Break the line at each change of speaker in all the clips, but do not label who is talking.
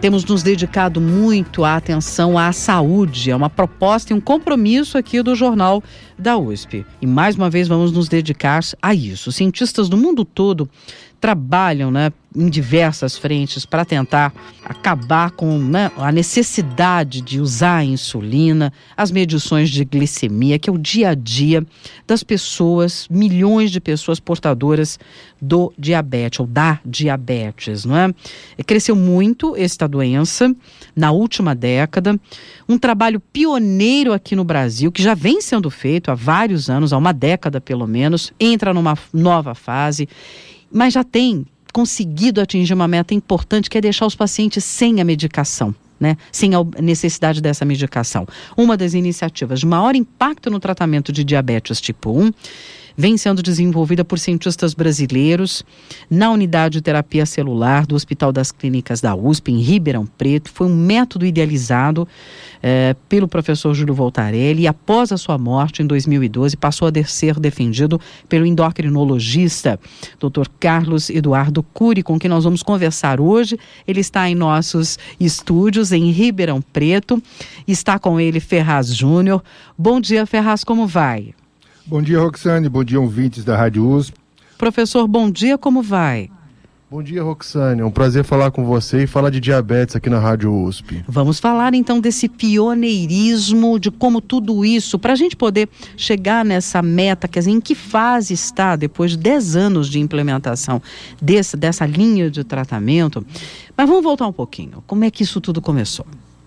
Temos nos dedicado muito à atenção à saúde. É uma proposta e um compromisso aqui do Jornal da USP. E mais uma vez vamos nos dedicar a isso. Cientistas do mundo todo trabalham, em diversas frentes para tentar acabar com a necessidade de usar a insulina, as medições de glicemia, que é o dia a dia das pessoas, milhões de pessoas portadoras do diabetes ou da diabetes, não é? Cresceu muito esta doença na última década, um trabalho pioneiro aqui no Brasil, que já vem sendo feito há vários anos, há uma década pelo menos, entra numa nova fase, mas já tem conseguido atingir uma meta importante, que é deixar os pacientes sem a medicação, sem a necessidade dessa medicação. Uma das iniciativas de maior impacto no tratamento de diabetes tipo 1 vem sendo desenvolvida por cientistas brasileiros na unidade de terapia celular do Hospital das Clínicas da USP, em Ribeirão Preto. Foi um método idealizado pelo professor Júlio Voltarelli e, após a sua morte, em 2012, passou a ser defendido pelo endocrinologista Dr. Carlos Eduardo Cury, com quem nós vamos conversar hoje. Ele está em nossos estúdios em Ribeirão Preto. Está com ele Ferraz Júnior. Bom dia, Ferraz, como vai?
Bom dia, Roxane. Bom dia, ouvintes da Rádio USP.
Professor, bom dia, como vai?
Bom dia, Roxane. É um prazer falar com você e falar de diabetes aqui na Rádio USP.
Vamos falar então desse pioneirismo, de como tudo isso, para a gente poder chegar nessa meta, quer dizer, em que fase está, depois de 10 anos de implementação dessa linha de tratamento. Mas vamos voltar um pouquinho. Como é que isso tudo começou?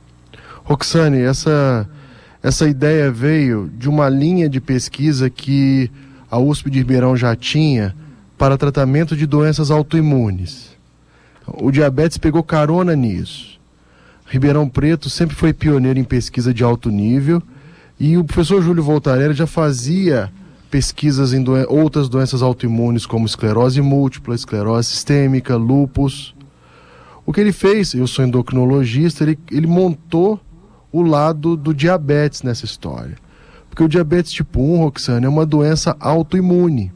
Roxane, essa ideia veio de uma linha de pesquisa que a USP de Ribeirão já tinha para tratamento de doenças autoimunes. O diabetes pegou carona nisso. Ribeirão Preto sempre foi pioneiro em pesquisa de alto nível e o professor Júlio Voltarelli já fazia pesquisas em outras doenças autoimunes como esclerose múltipla, esclerose sistêmica, lúpus. O que ele fez, eu sou endocrinologista, ele montou o lado do diabetes nessa história. Porque o diabetes tipo 1, Roxane, é uma doença autoimune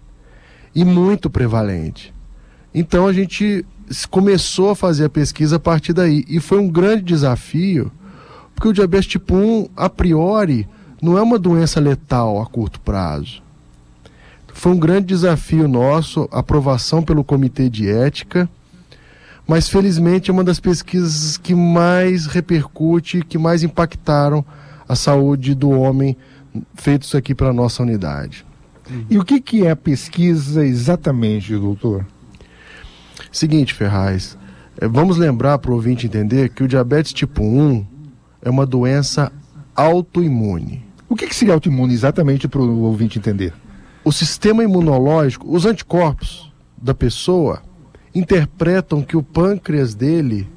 e muito prevalente. Então a gente começou a fazer a pesquisa a partir daí. E foi um grande desafio, porque o diabetes tipo 1, a priori, não é uma doença letal a curto prazo. Foi um grande desafio nosso, aprovação pelo Comitê de Ética, mas felizmente é uma das pesquisas que mais repercute, que mais impactaram a saúde do homem, feitos aqui pela nossa unidade.
E o que é a pesquisa exatamente, doutor?
Seguinte, Ferraz, vamos lembrar para o ouvinte entender que o diabetes tipo 1 é uma doença autoimune.
O que seria autoimune exatamente para o ouvinte entender?
O sistema imunológico, os anticorpos da pessoa interpretam que o pâncreas dele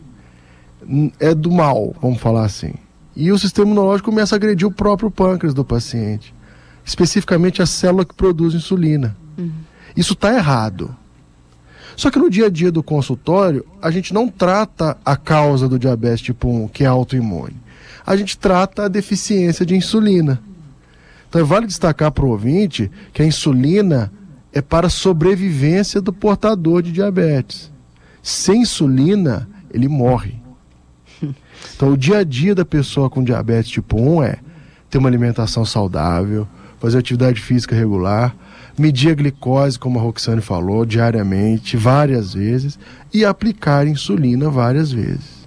é do mal, vamos falar assim. E o sistema imunológico começa a agredir o próprio pâncreas do paciente, especificamente a célula que produz insulina. Isso está errado. Só que no dia a dia do consultório, a gente não trata a causa do diabetes tipo 1, que é autoimune. A gente trata a deficiência de insulina. Então vale destacar para o ouvinte que a insulina é para a sobrevivência do portador de diabetes. Sem insulina, ele morre. Então o dia a dia da pessoa com diabetes tipo 1 é ter uma alimentação saudável, fazer atividade física regular, medir a glicose, como a Roxane falou, diariamente, várias vezes, e aplicar insulina várias vezes.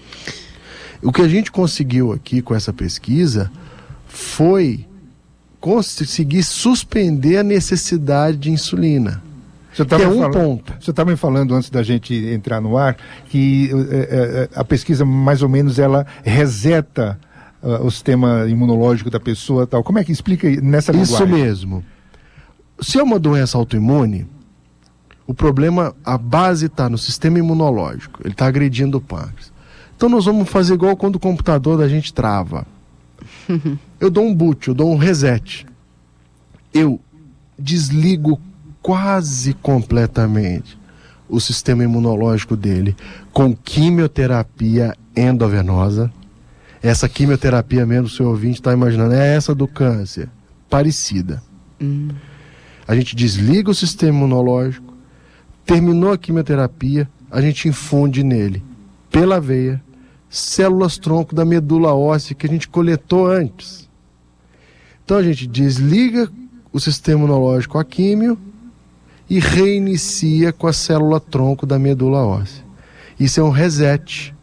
O que a gente conseguiu aqui com essa pesquisa foi conseguir suspender a necessidade de insulina. Você
estava me falando antes da gente entrar no ar que a pesquisa mais ou menos ela reseta o sistema imunológico da pessoa, tal. Como é que explica nessa linguagem?
Isso mesmo. Se é uma doença autoimune, o problema, a base está no sistema imunológico. Ele está agredindo o pâncreas. Então nós vamos fazer igual quando o computador da gente trava. Eu dou um boot, eu dou um reset. Eu desligo quase completamente o sistema imunológico dele com quimioterapia endovenosa. Essa quimioterapia mesmo, o seu ouvinte está imaginando, é essa do câncer, parecida. A gente desliga o sistema imunológico, terminou a quimioterapia, a gente infunde nele pela veia, células-tronco da medula óssea que a gente coletou antes. Então a gente desliga o sistema imunológico à químio e reinicia com a célula-tronco da medula óssea. Isso é um reset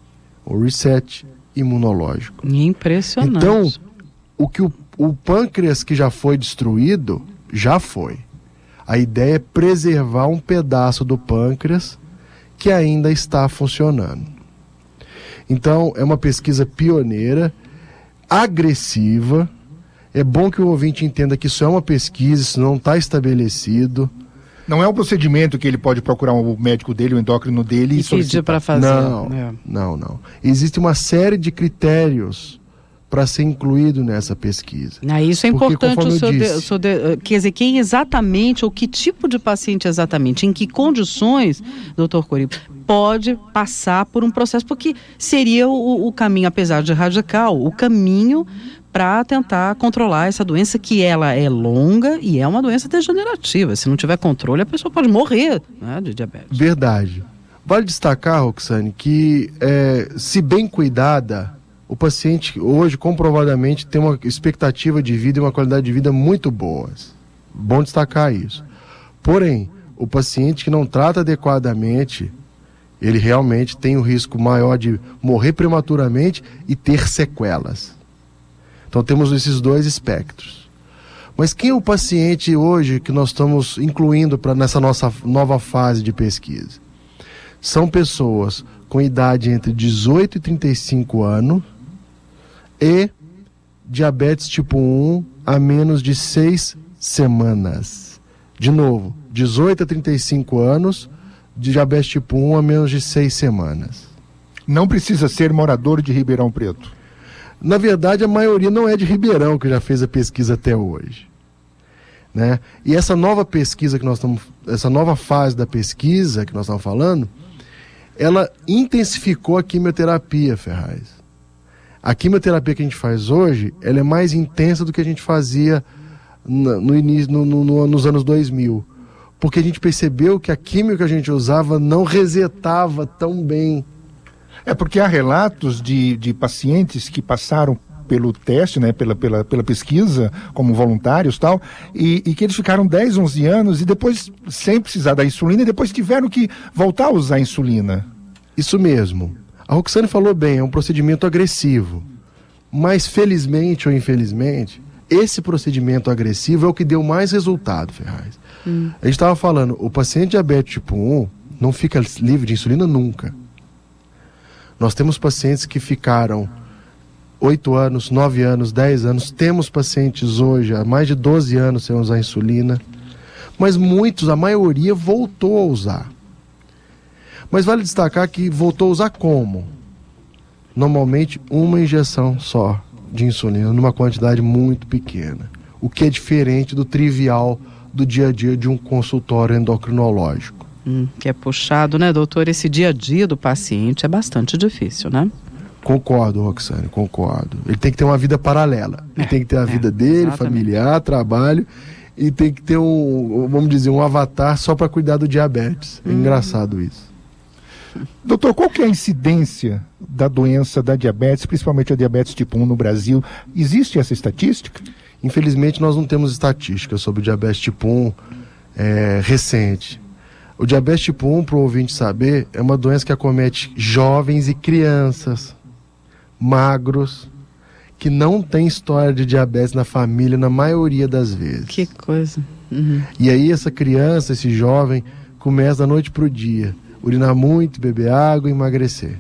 imunológico.
Impressionante.
Então, o que o pâncreas que já foi destruído, já foi. A ideia é preservar um pedaço do pâncreas que ainda está funcionando. Então, é uma pesquisa pioneira, agressiva. É bom que o ouvinte entenda que isso é uma pesquisa, isso não está estabelecido.
Não é um procedimento que ele pode procurar o médico dele, o endócrino dele
e pedir para fazer.
Não. Existe uma série de critérios para ser incluído nessa pesquisa.
Isso é importante quer dizer, quem exatamente, ou que tipo de paciente exatamente, em que condições, doutor Coribe, pode passar por um processo, porque seria o caminho, apesar de radical, o caminho para tentar controlar essa doença, que ela é longa e é uma doença degenerativa. Se não tiver controle, a pessoa pode morrer, né, de diabetes.
Verdade. Vale destacar, Roxane, que se bem cuidada, o paciente hoje comprovadamente tem uma expectativa de vida e uma qualidade de vida muito boas. Bom destacar isso. Porém, o paciente que não trata adequadamente, ele realmente tem um risco maior de morrer prematuramente e ter sequelas. Então temos esses dois espectros. Mas quem é o paciente hoje que nós estamos incluindo nessa nossa nova fase de pesquisa? São pessoas com idade entre 18 e 35 anos e diabetes tipo 1 a menos de 6 semanas. De novo, 18 a 35 anos de diabetes tipo 1 a menos de 6 semanas.
Não precisa ser morador de Ribeirão Preto.
Na verdade, a maioria não é de Ribeirão que já fez a pesquisa até hoje, né? E essa nova pesquisa essa nova fase da pesquisa que nós estamos falando, ela intensificou a quimioterapia, Ferraz. A quimioterapia que a gente faz hoje, ela é mais intensa do que a gente fazia no início, nos anos 2000, porque a gente percebeu que a quimio que a gente usava não resetava tão bem.
É porque há relatos de pacientes que passaram pelo teste, né, pela pesquisa, como voluntários e tal, e que eles ficaram 10, 11 anos e depois, sem precisar da insulina, e depois tiveram que voltar a usar a insulina.
Isso mesmo. A Roxane falou bem, é um procedimento agressivo. Mas, felizmente ou infelizmente, esse procedimento agressivo é o que deu mais resultado, Ferraz. A gente estava falando, o paciente diabético tipo 1 não fica livre de insulina nunca. Nós temos pacientes que ficaram 8 anos, 9 anos, 10 anos. Temos pacientes hoje há mais de 12 anos sem usar insulina. Mas muitos, a maioria, voltou a usar. Mas vale destacar que voltou a usar como? Normalmente uma injeção só de insulina, numa quantidade muito pequena. O que é diferente do trivial do dia a dia de um consultório endocrinológico.
Que é puxado, né, doutor? Esse dia a dia do paciente é bastante difícil, né?
Concordo, Roxane, concordo. Ele tem que ter uma vida paralela. Ele tem que ter a vida dele, exatamente, familiar, trabalho, e tem que ter vamos dizer, um avatar só para cuidar do diabetes. É engraçado isso.
Doutor, qual que é a incidência da doença da diabetes, principalmente a diabetes tipo 1 no Brasil? Existe essa estatística?
Infelizmente, nós não temos estatísticas sobre o diabetes tipo 1 recente. O diabetes tipo 1, para o ouvinte saber, é uma doença que acomete jovens e crianças, magros, que não tem história de diabetes na família na maioria das vezes.
Que coisa.
E aí essa criança, esse jovem, começa da noite para o dia, urinar muito, beber água e emagrecer.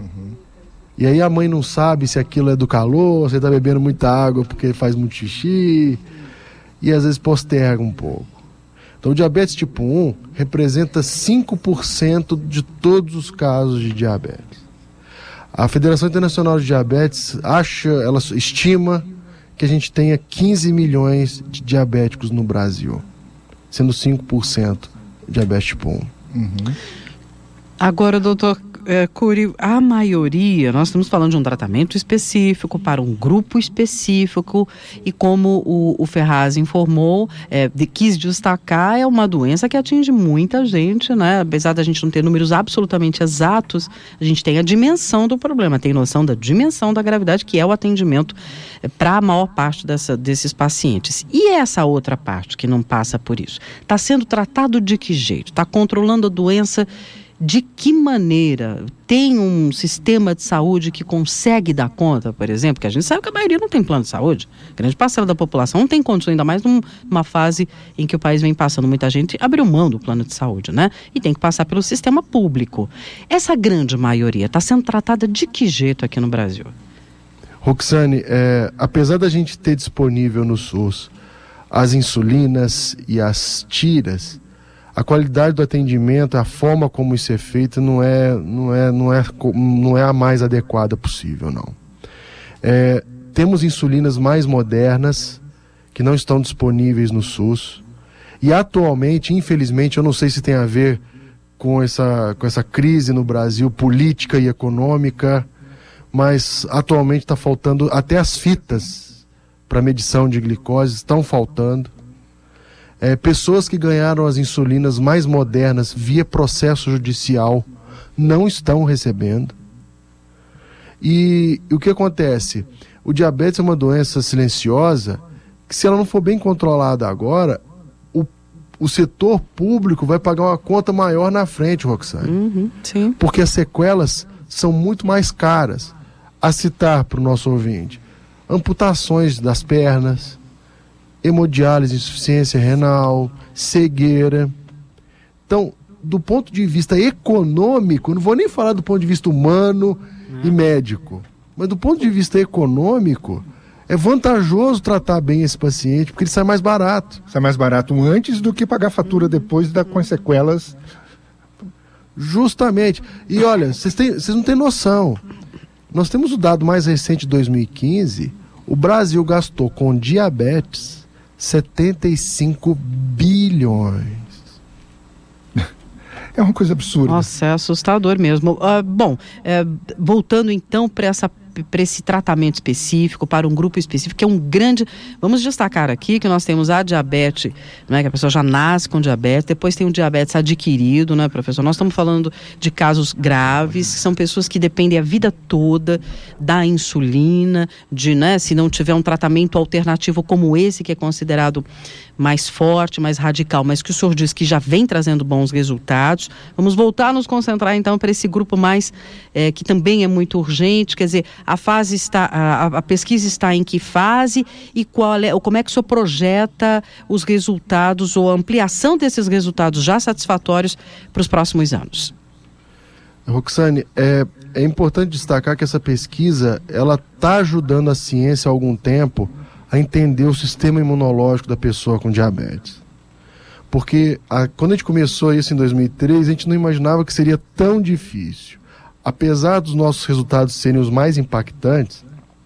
E aí a mãe não sabe se aquilo é do calor, se está bebendo muita água porque faz muito xixi, e às vezes posterga um pouco. Então o diabetes tipo 1 representa 5% de todos os casos de diabetes. A Federação Internacional de Diabetes ela estima que a gente tenha 15 milhões de diabéticos no Brasil, sendo 5% diabetes tipo 1.
Agora, doutor Cury, a maioria, nós estamos falando de um tratamento específico para um grupo específico e como o Ferraz informou, quis destacar, é uma doença que atinge muita gente, né? Apesar da gente não ter números absolutamente exatos, a gente tem a dimensão do problema, tem noção da dimensão da gravidade, que é o atendimento para a maior parte desses pacientes. E essa outra parte que não passa por isso? Está sendo tratado de que jeito? Está controlando a doença de que maneira? Tem um sistema de saúde que consegue dar conta, por exemplo, que a gente sabe que a maioria não tem plano de saúde. Grande parcela da população não tem condições, ainda mais numa fase em que o país vem passando. Muita gente abriu mão do plano de saúde, né? E tem que passar pelo sistema público. Essa grande maioria está sendo tratada de que jeito aqui no Brasil?
Roxane, apesar da gente ter disponível no SUS as insulinas e as tiras, a qualidade do atendimento, a forma como isso é feito não é a mais adequada possível, não. Temos insulinas mais modernas que não estão disponíveis no SUS e atualmente, infelizmente, eu não sei se tem a ver com essa crise no Brasil, política e econômica, mas atualmente está faltando até as fitas para medição de glicose, estão faltando. Pessoas que ganharam as insulinas mais modernas via processo judicial não estão recebendo. E o que acontece? O diabetes é uma doença silenciosa que, se ela não for bem controlada agora, o setor público vai pagar uma conta maior na frente, Roxane.
Sim.
Porque as sequelas são muito mais caras. A citar para o nosso ouvinte: amputações das pernas, hemodiálise, insuficiência renal, cegueira. Então, do ponto de vista econômico, não vou nem falar do ponto de vista humano e médico, mas do ponto de vista econômico, é vantajoso tratar bem esse paciente, porque ele sai mais barato.
Sai mais barato antes do que pagar a fatura depois com as sequelas.
Justamente. E olha, vocês não têm noção. Nós temos o dado mais recente de 2015, o Brasil gastou com diabetes 75 bilhões.
É uma coisa absurda.
Nossa, é assustador mesmo. Voltando então para esse tratamento específico, para um grupo específico, que é um grande... Vamos destacar aqui que nós temos a diabetes, né, que a pessoa já nasce com diabetes, depois tem o diabetes adquirido, né, professor? Nós estamos falando de casos graves, que são pessoas que dependem a vida toda da insulina, se não tiver um tratamento alternativo como esse, que é considerado mais forte, mais radical, mas que o senhor diz que já vem trazendo bons resultados. Vamos voltar a nos concentrar então para esse grupo mais, que também é muito urgente, quer dizer, a pesquisa está em que fase e como é que o senhor projeta os resultados ou a ampliação desses resultados já satisfatórios para os próximos anos?
Roxane, é importante destacar que essa pesquisa, ela está ajudando a ciência há algum tempo a entender o sistema imunológico da pessoa com diabetes. Porque quando a gente começou isso em 2003, a gente não imaginava que seria tão difícil. Apesar dos nossos resultados serem os mais impactantes,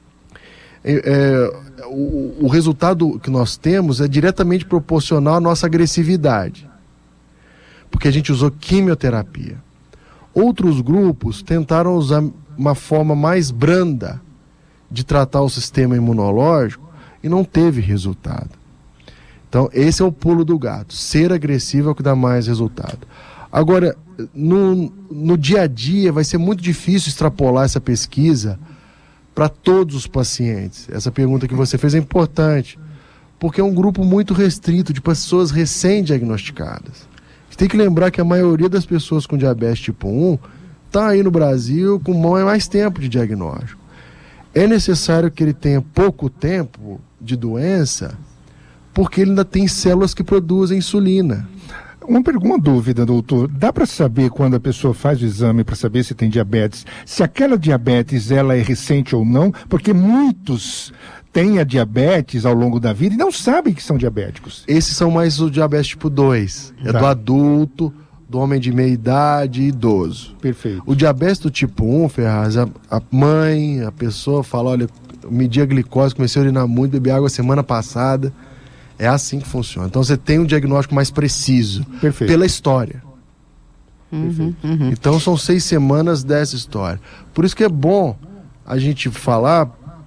o resultado que nós temos é diretamente proporcional à nossa agressividade. Porque a gente usou quimioterapia. Outros grupos tentaram usar uma forma mais branda de tratar o sistema imunológico e não teve resultado. Então, esse é o pulo do gato. Ser agressivo é o que dá mais resultado. Agora, no dia a dia, vai ser muito difícil extrapolar essa pesquisa para todos os pacientes. Essa pergunta que você fez é importante, porque é um grupo muito restrito de pessoas recém-diagnosticadas. Você tem que lembrar que a maioria das pessoas com diabetes tipo 1 está aí no Brasil com mais tempo de diagnóstico. É necessário que ele tenha pouco tempo de doença, porque ele ainda tem células que produzem insulina.
Uma dúvida, doutor. Dá para saber, quando a pessoa faz o exame para saber se tem diabetes, se aquela diabetes ela é recente ou não? Porque muitos têm a diabetes ao longo da vida e não sabem que são diabéticos.
Esses são mais o diabetes tipo 2. É do adulto, do homem de meia idade e idoso.
Perfeito.
O diabetes do tipo 1, Ferraz, a mãe, a pessoa fala, olha, eu medi a glicose, comecei a urinar muito, bebi água semana passada. É assim que funciona. Então você tem um diagnóstico mais preciso.
Perfeito.
Pela história. Então são 6 semanas dessa história. Por isso que é bom a gente falar,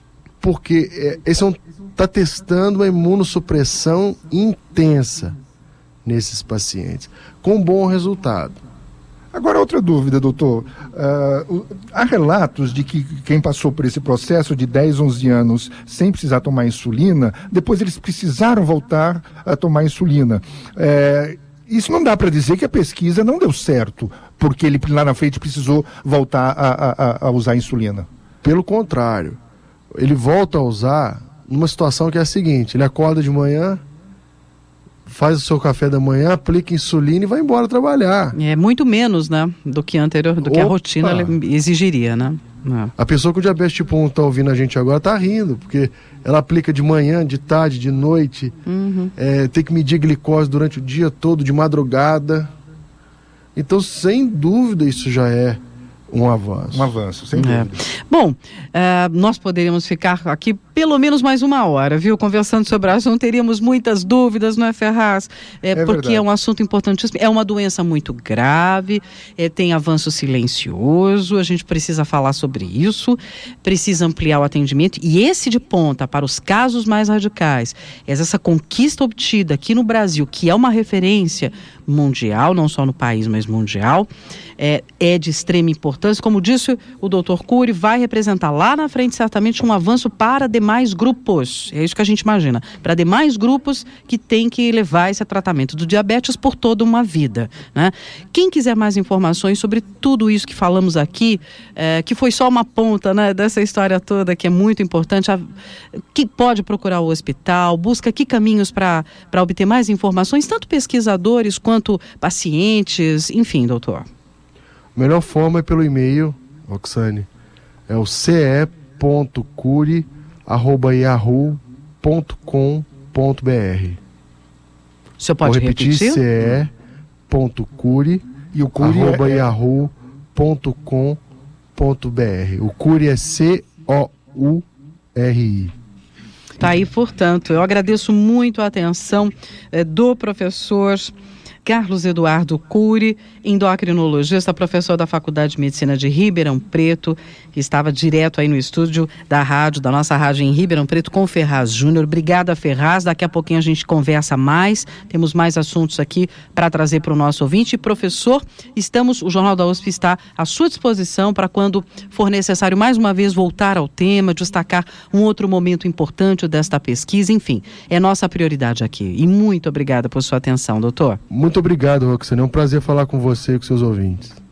porque esse está testando uma imunossupressão intensa nesses pacientes, com bom resultado.
Agora, outra dúvida, doutor. Há relatos de que quem passou por esse processo de 10, 11 anos sem precisar tomar insulina, depois eles precisaram voltar a tomar insulina. Isso não dá para dizer que a pesquisa não deu certo, porque ele lá na frente precisou voltar a usar insulina.
Pelo contrário, ele volta a usar numa situação que é a seguinte: ele acorda de manhã, faz o seu café da manhã, aplica insulina e vai embora trabalhar.
É muito menos, né, do que que a rotina exigiria, né?
A pessoa com diabetes tipo 1 está ouvindo a gente agora, está rindo, porque ela aplica de manhã, de tarde, de noite, tem que medir glicose durante o dia todo, de madrugada. Então, sem dúvida, isso já é um avanço.
Um avanço, sem dúvida.
Bom, nós poderíamos ficar aqui pelo menos mais 1 hora, viu? Conversando sobre o assunto, teríamos muitas dúvidas, não é, Ferraz? Porque verdade. É um assunto importantíssimo, é uma doença muito grave, tem avanço silencioso, a gente precisa falar sobre isso, precisa ampliar o atendimento, e esse de ponta, para os casos mais radicais, essa conquista obtida aqui no Brasil, que é uma referência mundial, não só no país, mas mundial, é de extrema importância. Como disse o Dr. Cury, vai representar lá na frente certamente um avanço para demais grupos, é isso que a gente imagina, para demais grupos que têm que levar esse tratamento do diabetes por toda uma vida, né? Quem quiser mais informações sobre tudo isso que falamos aqui, que foi só uma ponta, né, dessa história toda, que é muito importante, que pode procurar o hospital, busca que caminhos para obter mais informações, tanto pesquisadores quanto pacientes, enfim, doutor.
A melhor forma é pelo e-mail, Roxane, é o ce.curi@yahoo.com.br.
O senhor pode repetir?
ce.curi@yahoo.com.br. O Cury é COURI.
Tá aí, portanto, eu agradeço muito a atenção do professor Carlos Eduardo Cury, endocrinologista, professor da Faculdade de Medicina de Ribeirão Preto, que estava direto aí no estúdio da nossa rádio em Ribeirão Preto, com o Ferraz Júnior. Obrigada, Ferraz. Daqui a pouquinho a gente conversa mais. Temos mais assuntos aqui para trazer para o nosso ouvinte. E, professor, o Jornal da USP está à sua disposição para quando for necessário mais uma vez voltar ao tema, destacar um outro momento importante desta pesquisa. Enfim, é nossa prioridade aqui. E muito obrigada por sua atenção, doutor.
Muito obrigado, Roxane. É um prazer falar com você e com seus ouvintes.